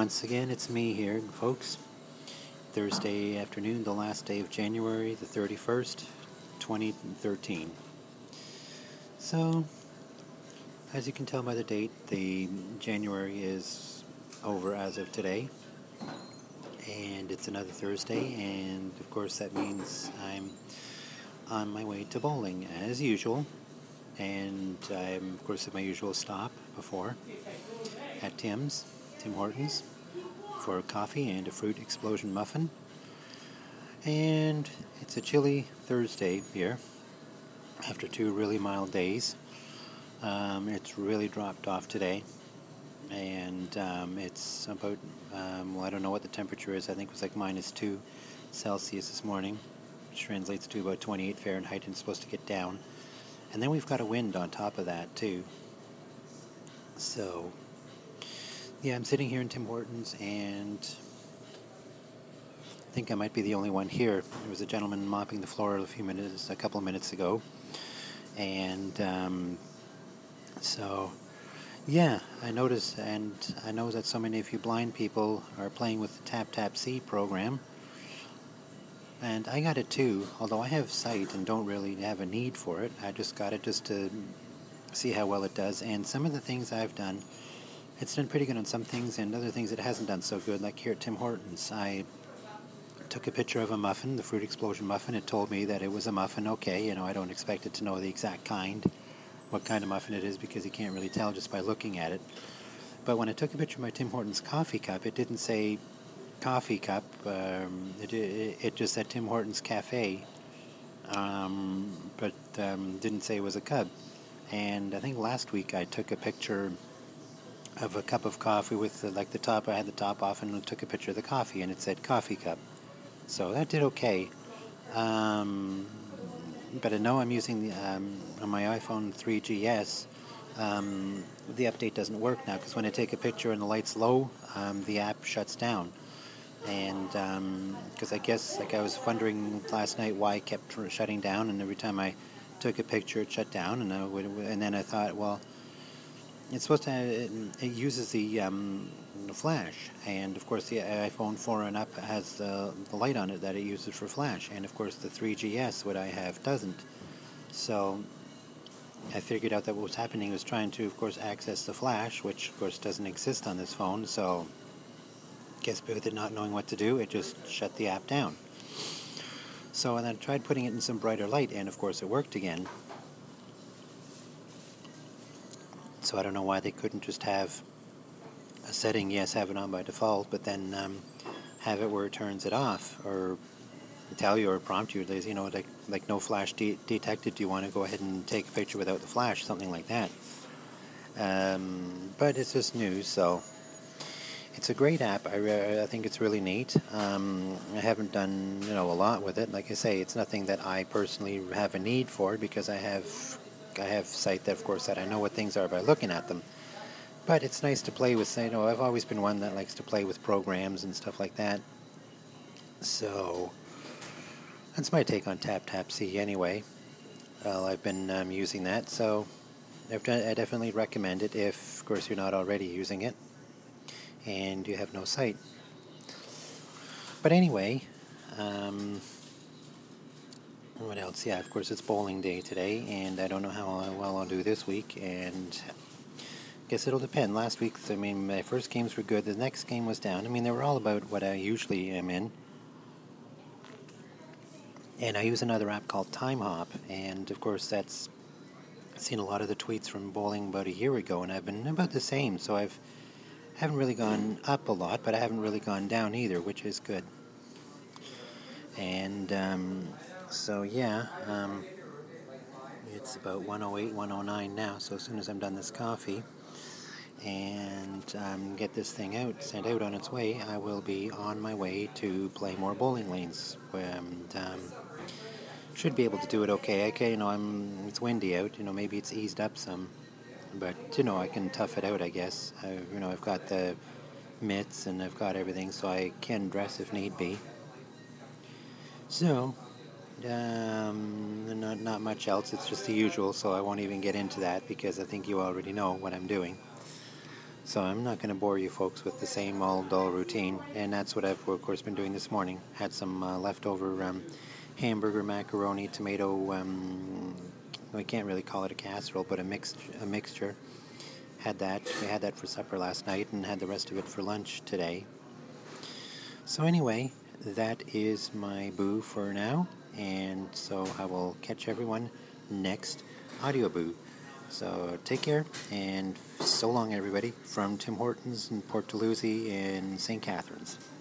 once again, it's me here, folks. Thursday afternoon, the last day of January, the 31st, 2013. So, as you can tell by the date, the January is over as of today, and it's another Thursday, and of course that means I'm on my way to bowling as usual, and I'm of course at my usual stop before at Tim Hortons, for coffee and a fruit explosion muffin. And it's a chilly Thursday here after 2 really mild days. It's really dropped off today, and it's about, I don't know what the temperature is. I think it was like -2 Celsius this morning, which translates to about 28 Fahrenheit, and it's supposed to get down. And then we've got a wind on top of that too. So yeah, I'm sitting here in Tim Hortons, and I think I might be the only one here. There was a gentleman mopping the floor a couple of minutes ago, and so yeah, I noticed, and I know that so many of you blind people are playing with the Tap Tap See program, and I got it too. Although I have sight and don't really have a need for it, I just got it just to see how well it does. And some of the things I've done, it's done pretty good on some things, and other things it hasn't done so good. Like here at Tim Hortons, I took a picture of a muffin, the fruit explosion muffin. It told me that it was a muffin. Okay, I don't expect it to know the exact what kind of muffin it is, because you can't really tell just by looking at it. But when I took a picture of my Tim Hortons coffee cup, it didn't say coffee cup. It just said Tim Hortons Cafe, but didn't say it was a cup. And I think last week I took a picture of a cup of coffee with the top. I had the top off and took a picture of the coffee, and it said coffee cup. So that did okay. But I know I'm using on my iPhone 3GS. The update doesn't work now, because when I take a picture and the light's low, the app shuts down. And because I guess, I was wondering last night why it kept shutting down, and every time I took a picture it shut down, and then I thought, well, it's supposed to it uses the flash, and of course the iPhone 4 and up has the light on it that it uses for flash, and of course the 3GS, what I have, doesn't. So I figured out that what was happening was trying to, of course, access the flash, which of course doesn't exist on this phone. So I guess with it not knowing what to do, it just shut the app down. So and then I tried putting it in some brighter light, and of course it worked again. So I don't know why they couldn't just have a setting, yes, have it on by default, but then have it where it turns it off, or tell you or prompt you, like no flash detected. Do you want to go ahead and take a picture without the flash? Something like that. But it's just news, so it's a great app. I think it's really neat. I haven't done a lot with it. Like I say, it's nothing that I personally have a need for, because I have sight that, of course, that I know what things are by looking at them. But it's nice to play with. I've always been one that likes to play with programs and stuff like that. So that's my take on Tap Tap See anyway. Well, I've been using that, so I definitely recommend it if, of course, you're not already using it and you have no sight. But anyway, what else? Yeah, of course, it's bowling day today, and I don't know how well I'll do this week, and I guess it'll depend. Last week, my first games were good. The next game was down. They were all about what I usually am in. And I use another app called Time Hop, and of course I've seen a lot of the tweets from bowling about a year ago, and I've been about the same. So haven't really gone up a lot, but I haven't really gone down either, which is good. And so yeah, it's about 108, 109 now. So as soon as I'm done this coffee and get this thing sent out on its way, I will be on my way to play more bowling lanes. And should be able to do it okay. It's windy out. Maybe it's eased up some, but I can tough it out, I guess. I've got the mitts and I've got everything, so I can dress if need be. So not much else. It's just the usual, so I won't even get into that, because I think you already know what I'm doing. So I'm not going to bore you folks with the same old dull routine, and that's what I've, of course, been doing this morning. Had some leftover hamburger, macaroni, tomato, we can't really call it a casserole, but a mixture. Had that. We had that for supper last night and had the rest of it for lunch today. So anyway, that is my boo for now, and so I will catch everyone next audio boo. So take care, and so long, everybody, from Tim Hortons in Port Dalhousie in St. Catharines.